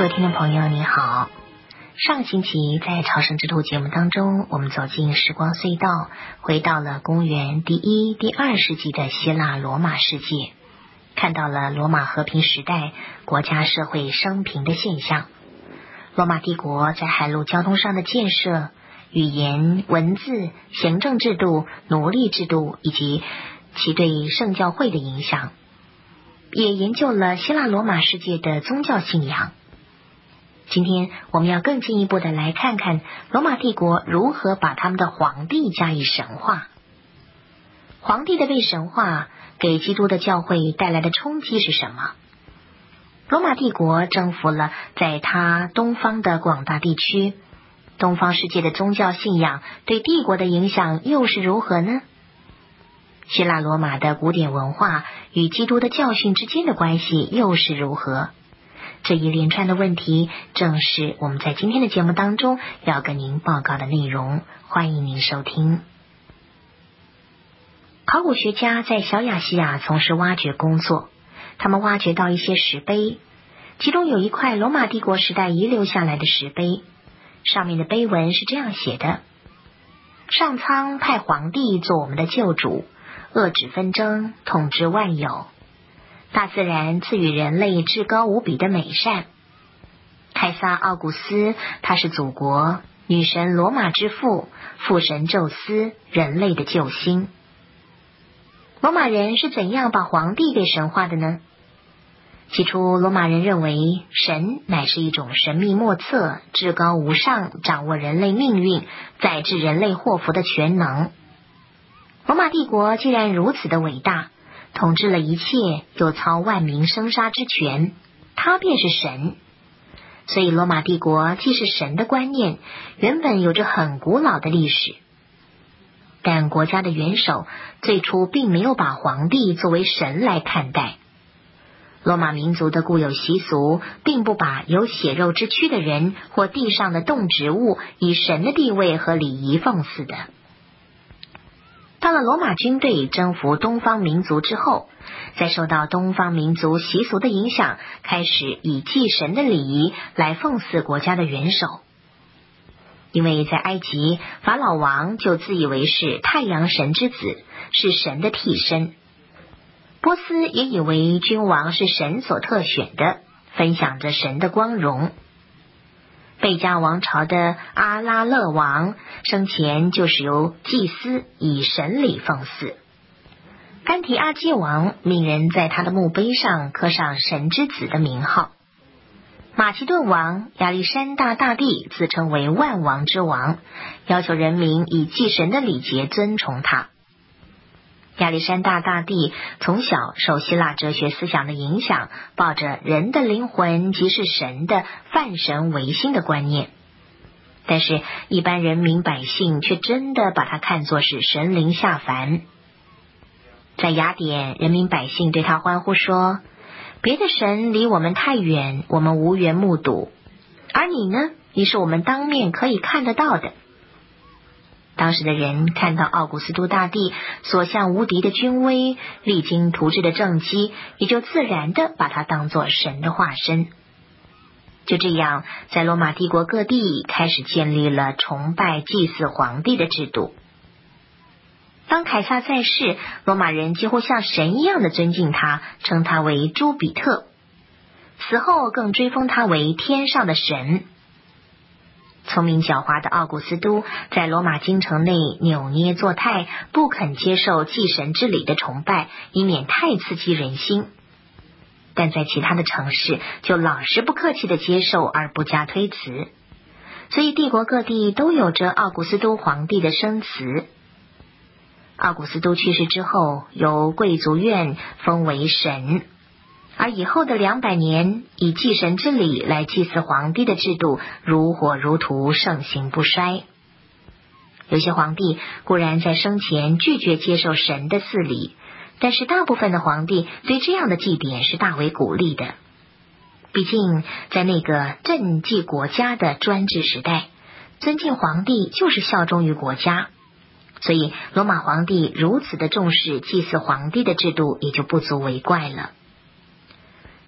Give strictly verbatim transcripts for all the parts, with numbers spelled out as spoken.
各位听众朋友你好，上星期在朝圣之路节目当中，我们走进时光隧道，回到了公元第一、第二世纪的希腊罗马世界，看到了罗马和平时代国家社会升平的现象。罗马帝国在海陆交通上的建设、语言、文字、行政制度、奴隶制度以及其对圣教会的影响，也研究了希腊罗马世界的宗教信仰。今天我们要更进一步的来看看罗马帝国如何把他们的皇帝加以神化。皇帝的被神化给基督的教会带来的冲击是什么？罗马帝国征服了在他东方的广大地区，东方世界的宗教信仰对帝国的影响又是如何呢？希腊罗马的古典文化与基督的教训之间的关系又是如何？这一连串的问题正是我们在今天的节目当中要跟您报告的内容，欢迎您收听。考古学家在小亚细亚从事挖掘工作，他们挖掘到一些石碑，其中有一块罗马帝国时代遗留下来的石碑，上面的碑文是这样写的：上苍派皇帝做我们的救主，遏止纷争，统治万有。大自然赐予人类至高无比的美善。凯撒奥古斯，他是祖国、女神罗马之父、父神宙斯，人类的救星。罗马人是怎样把皇帝给神化的呢？起初，罗马人认为神乃是一种神秘莫测、至高无上、掌握人类命运、载治人类祸福的全能。罗马帝国既然如此的伟大，统治了一切，又操万民生杀之权，他便是神。所以罗马帝国既是神的观念，原本有着很古老的历史。但国家的元首最初并没有把皇帝作为神来看待。罗马民族的固有习俗并不把有血肉之躯的人或地上的动植物以神的地位和礼仪奉祀的。到了罗马军队征服东方民族之后，在受到东方民族习俗的影响，开始以祭神的礼仪来奉祀国家的元首。因为在埃及，法老王就自以为是太阳神之子，是神的替身。波斯也以为君王是神所特选的，分享着神的光荣。贝加王朝的阿拉勒王生前就是由祭司以神礼奉祀。甘提阿基王命人在他的墓碑上刻上神之子的名号。马其顿王亚历山大大帝自称为万王之王，要求人民以祭神的礼节尊崇他。亚历山大大帝从小受希腊哲学思想的影响，抱着人的灵魂即是神的泛神唯心的观念，但是一般人民百姓却真的把他看作是神灵下凡。在雅典，人民百姓对他欢呼说，别的神离我们太远，我们无缘目睹，而你呢，你是我们当面可以看得到的。当时的人看到奥古斯都大帝所向无敌的军威，励精图治的政绩，也就自然的把他当作神的化身。就这样，在罗马帝国各地开始建立了崇拜祭祀皇帝的制度。当凯撒在世，罗马人几乎像神一样的尊敬他，称他为朱比特，死后更追封他为天上的神。聪明狡猾的奥古斯都在罗马京城内扭捏作态，不肯接受祭神之礼的崇拜，以免太刺激人心。但在其他的城市就老实不客气的接受而不加推辞，所以帝国各地都有着奥古斯都皇帝的生祠。奥古斯都去世之后，由贵族院封为神，而以后的两百年，以祭神之礼来祭祀皇帝的制度如火如荼，盛行不衰。有些皇帝固然在生前拒绝接受神的祀礼，但是大部分的皇帝对这样的祭典是大为鼓励的。毕竟在那个政绩国家的专制时代，尊敬皇帝就是效忠于国家，所以罗马皇帝如此的重视祭祀皇帝的制度也就不足为怪了。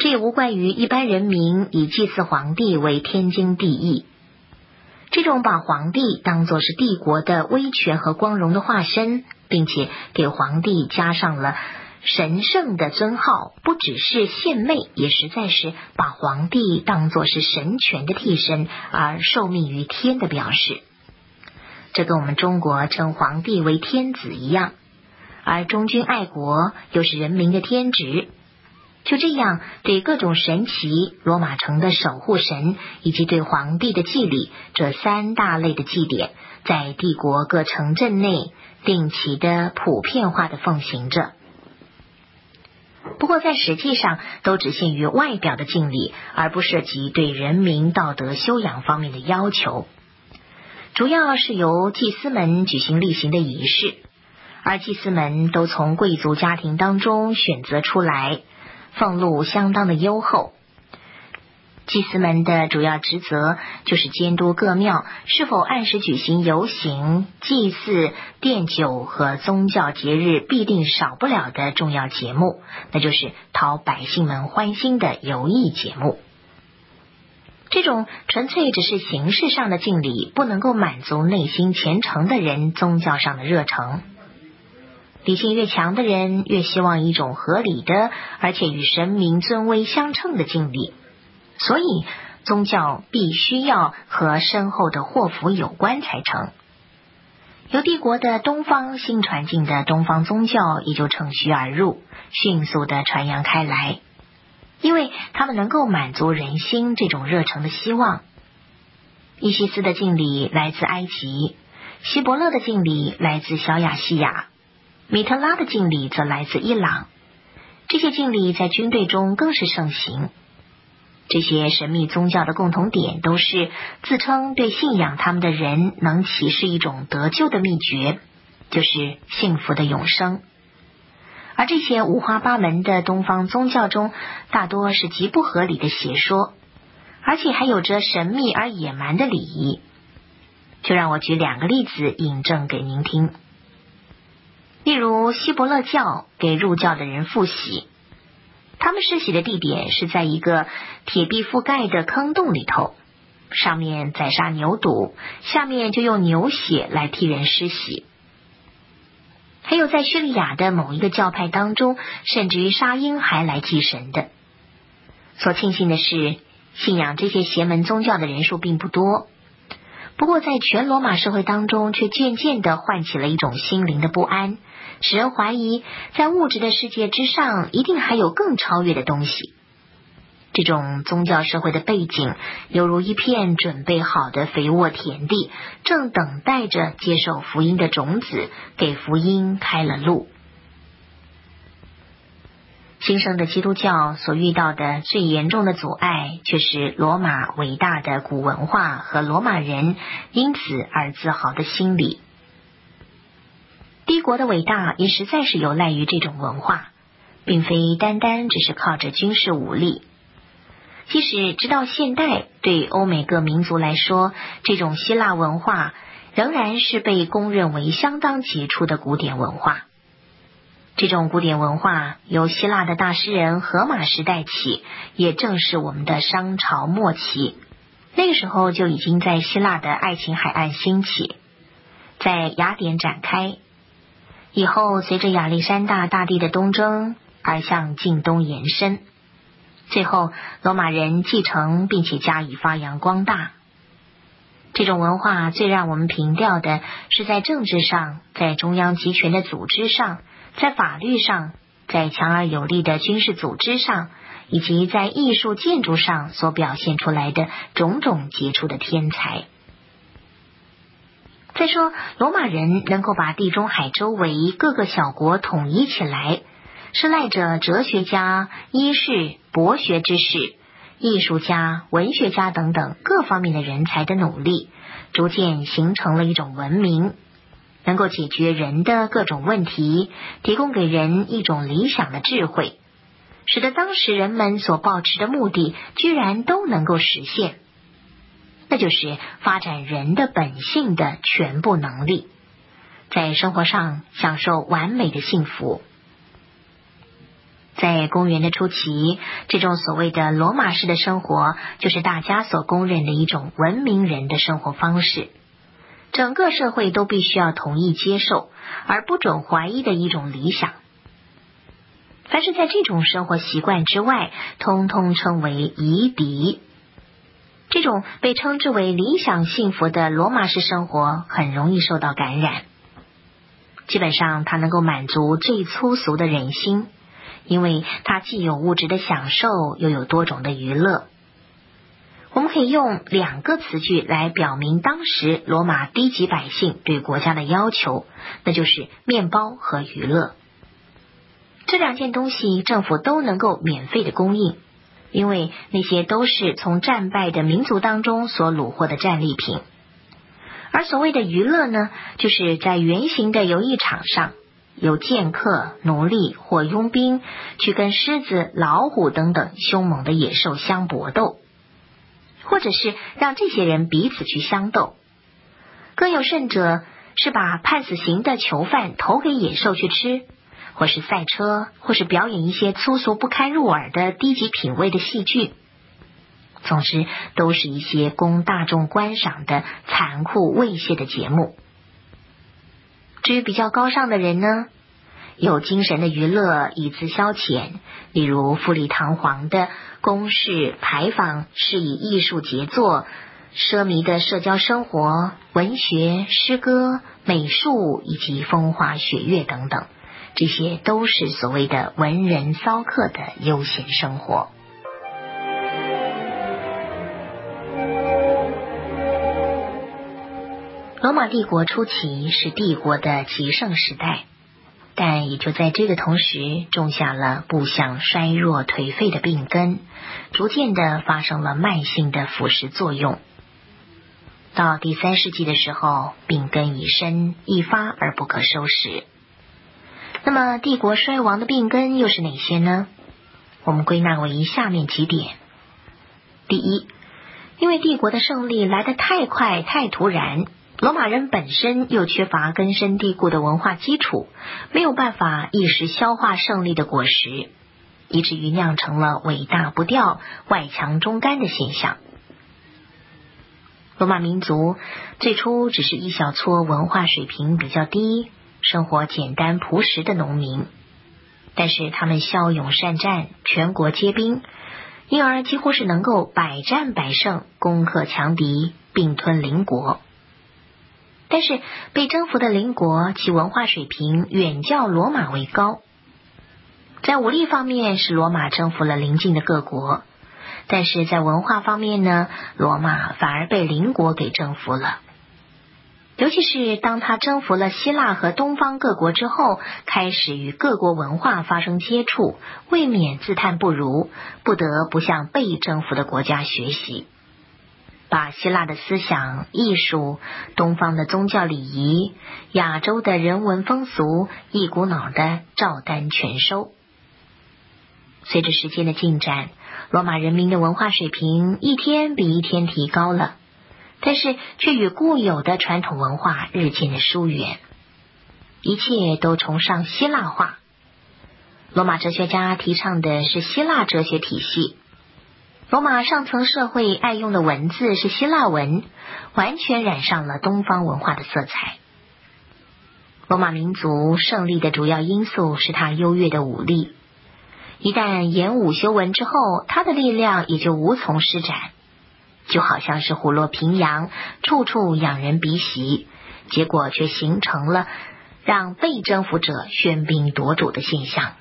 这也无怪于一般人民以祭祀皇帝为天经地义。这种把皇帝当作是帝国的威权和光荣的化身，并且给皇帝加上了神圣的尊号，不只是献媚，也实在是把皇帝当作是神权的替身而受命于天的表示。这跟我们中国称皇帝为天子一样，而忠君爱国又是人民的天职。就这样，对各种神祇、罗马城的守护神以及对皇帝的祭礼这三大类的祭典，在帝国各城镇内定期的普遍化的奉行着。不过在实际上都只限于外表的敬礼，而不涉及对人民道德修养方面的要求。主要是由祭司们举行例行的仪式，而祭司们都从贵族家庭当中选择出来，俸禄相当的优厚。祭司们的主要职责就是监督各庙是否按时举行游行、祭祀、奠酒和宗教节日必定少不了的重要节目，那就是讨百姓们欢心的游艺节目。这种纯粹只是形式上的敬礼，不能够满足内心虔诚的人宗教上的热诚。理性越强的人越希望一种合理的，而且与神明尊威相称的敬礼，所以宗教必须要和深厚的祸福有关才成。由帝国的东方新传进的东方宗教也就乘虚而入，迅速地传扬开来，因为他们能够满足人心这种热诚的希望。伊西斯的敬礼来自埃及，希伯勒的敬礼来自小亚细亚，米特拉的敬礼则来自伊朗。这些敬礼在军队中更是盛行。这些神秘宗教的共同点都是自称对信仰他们的人能启示一种得救的秘诀，就是幸福的永生。而这些五花八门的东方宗教中，大多是极不合理的邪说，而且还有着神秘而野蛮的礼仪。就让我举两个例子引证给您听。例如希伯勒教给入教的人复洗，他们施洗的地点是在一个铁壁覆盖的坑洞里头，上面宰杀牛犊，下面就用牛血来替人施洗。还有在叙利亚的某一个教派当中，甚至于杀婴孩来祭神的。所庆幸的是，信仰这些邪门宗教的人数并不多，不过在全罗马社会当中，却渐渐地唤起了一种心灵的不安，使人怀疑在物质的世界之上一定还有更超越的东西。这种宗教社会的背景犹如一片准备好的肥沃田地，正等待着接受福音的种子，给福音开了路。新生的基督教所遇到的最严重的阻碍，却是罗马伟大的古文化和罗马人因此而自豪的心理。帝国的伟大也实在是有赖于这种文化，并非单单只是靠着军事武力。即使直到现代，对欧美各民族来说，这种希腊文化仍然是被公认为相当杰出的古典文化。这种古典文化由希腊的大诗人荷马时代起，也正是我们的商朝末期，那个时候就已经在希腊的爱琴海岸兴起，在雅典展开，以后随着亚历山大大帝的东征而向近东延伸，最后罗马人继承并且加以发扬光大。这种文化最让我们凭吊的是在政治上，在中央集权的组织上，在法律上，在强而有力的军事组织上，以及在艺术建筑上所表现出来的种种杰出的天才。再说，罗马人能够把地中海周围各个小国统一起来，是赖着哲学家、医士、博学之士、艺术家、文学家等等各方面的人才的努力，逐渐形成了一种文明，能够解决人的各种问题，提供给人一种理想的智慧，使得当时人们所抱持的目的居然都能够实现，那就是发展人的本性的全部能力，在生活上享受完美的幸福。 在公元的初期，这种所谓的罗马式的生活，就是大家所公认的一种文明人的生活方式，整个社会都必须要同意接受，而不准怀疑的一种理想。凡是在这种生活习惯之外，通通称为夷狄。这种被称之为理想幸福的罗马式生活很容易受到感染，基本上它能够满足最粗俗的人心，因为它既有物质的享受，又有多种的娱乐。我们可以用两个词句来表明当时罗马低级百姓对国家的要求，那就是面包和娱乐。这两件东西政府都能够免费的供应，因为那些都是从战败的民族当中所掳获的战利品。而所谓的娱乐呢，就是在圆形的游艺场上，有剑客、奴隶或佣兵去跟狮子、老虎等等凶猛的野兽相搏斗，或者是让这些人彼此去相斗。更有甚者是把判死刑的囚犯投给野兽去吃，或是赛车，或是表演一些粗俗不堪入耳的低级品味的戏剧。总之，都是一些供大众观赏的残酷猥亵的节目。至于比较高尚的人呢，有精神的娱乐以资消遣，例如富丽堂皇的公事牌坊，是以艺术杰作，奢靡的社交生活，文学、诗歌、美术以及风花雪月等等，这些都是所谓的文人骚客的悠闲生活。罗马帝国初期是帝国的极盛时代，但也就在这个同时种下了步向衰弱颓废的病根，逐渐的发生了慢性的腐蚀作用。到第三世纪的时候，病根已深，一发而不可收拾。那么帝国衰亡的病根又是哪些呢？我们归纳为下面几点。第一，因为帝国的胜利来得太快太突然，罗马人本身又缺乏根深蒂固的文化基础，没有办法一时消化胜利的果实，以至于酿成了尾大不掉、外强中干的现象。罗马民族最初只是一小撮文化水平比较低、生活简单朴实的农民，但是他们骁勇善战，全国皆兵，因而几乎是能够百战百胜，攻克强敌，并吞邻国。但是被征服的邻国其文化水平远较罗马为高，在武力方面是罗马征服了邻近的各国，但是在文化方面呢，罗马反而被邻国给征服了。尤其是当他征服了希腊和东方各国之后，开始与各国文化发生接触，未免自叹不如，不得不向被征服的国家学习，把希腊的思想、艺术、东方的宗教礼仪、亚洲的人文风俗一股脑的照单全收。随着时间的进展，罗马人民的文化水平一天比一天提高了，但是却与固有的传统文化日渐的疏远，一切都崇尚希腊化。罗马哲学家提倡的是希腊哲学体系，罗马上层社会爱用的文字是希腊文，完全染上了东方文化的色彩。罗马民族胜利的主要因素是它优越的武力，一旦演武修文之后，它的力量也就无从施展，就好像是虎落平阳，处处仰人鼻息，结果却形成了让被征服者喧宾夺主的现象。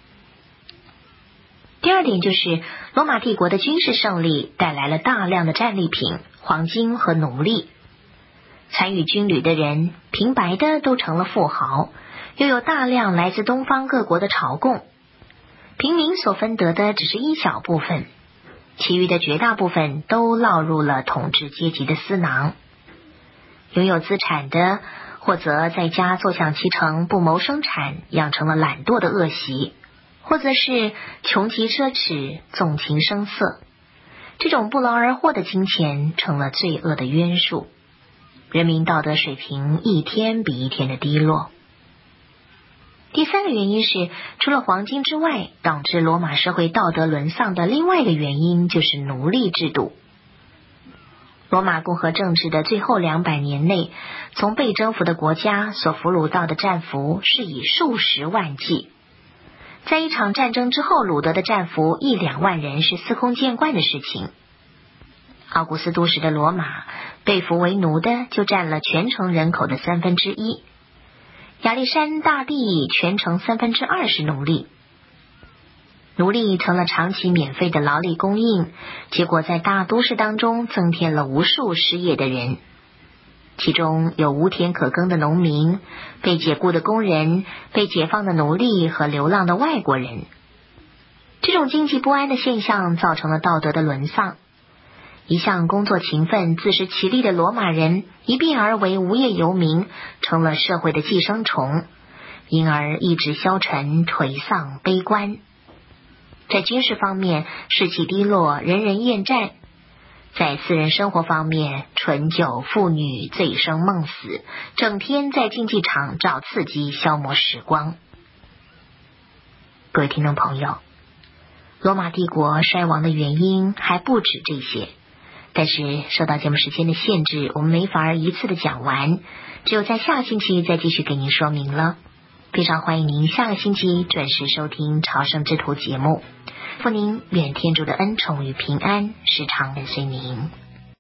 第二点就是罗马帝国的军事胜利带来了大量的战利品、黄金和奴隶，参与军旅的人平白的都成了富豪，又有大量来自东方各国的朝贡，平民所分得的只是一小部分，其余的绝大部分都落入了统治阶级的私囊。拥有资产的，或者在家坐享其成，不谋生产，养成了懒惰的恶习，或者是穷极奢侈，纵情声色。这种不劳而获的金钱成了罪恶的约束，人民道德水平一天比一天的低落。 第三个原因是，除了黄金之外，导致罗马社会道德沦丧的另外一个原因就是奴隶制度。罗马共和政治的最后两百年内，从被征服的国家所俘虏到的战俘是以数十万计。在一场战争之后，掳得的战俘一两万人是司空见惯的事情。奥古斯都时的罗马，被俘为奴的就占了全城人口的三分之一。亚历山大帝全城三分之二是奴隶。奴隶成了长期免费的劳力供应，结果在大都市当中增添了无数失业的人，其中有无田可耕的农民、被解雇的工人、被解放的奴隶和流浪的外国人。这种经济不安的现象造成了道德的沦丧。一向工作勤奋、自食其力的罗马人一变而为无业游民，成了社会的寄生虫，因而意志消沉、颓丧、悲观。在军事方面，士气低落，人人厌战；在私人生活方面，醇酒妇女，醉生梦死，整天在竞技场找刺激，消磨时光。各位听众朋友，罗马帝国衰亡的原因还不止这些，但是受到节目时间的限制，我们没法一次的讲完，只有在下个星期再继续给您说明了。非常欢迎您下个星期准时收听朝圣之途节目，祝您愿天主的恩宠与平安时常跟随您。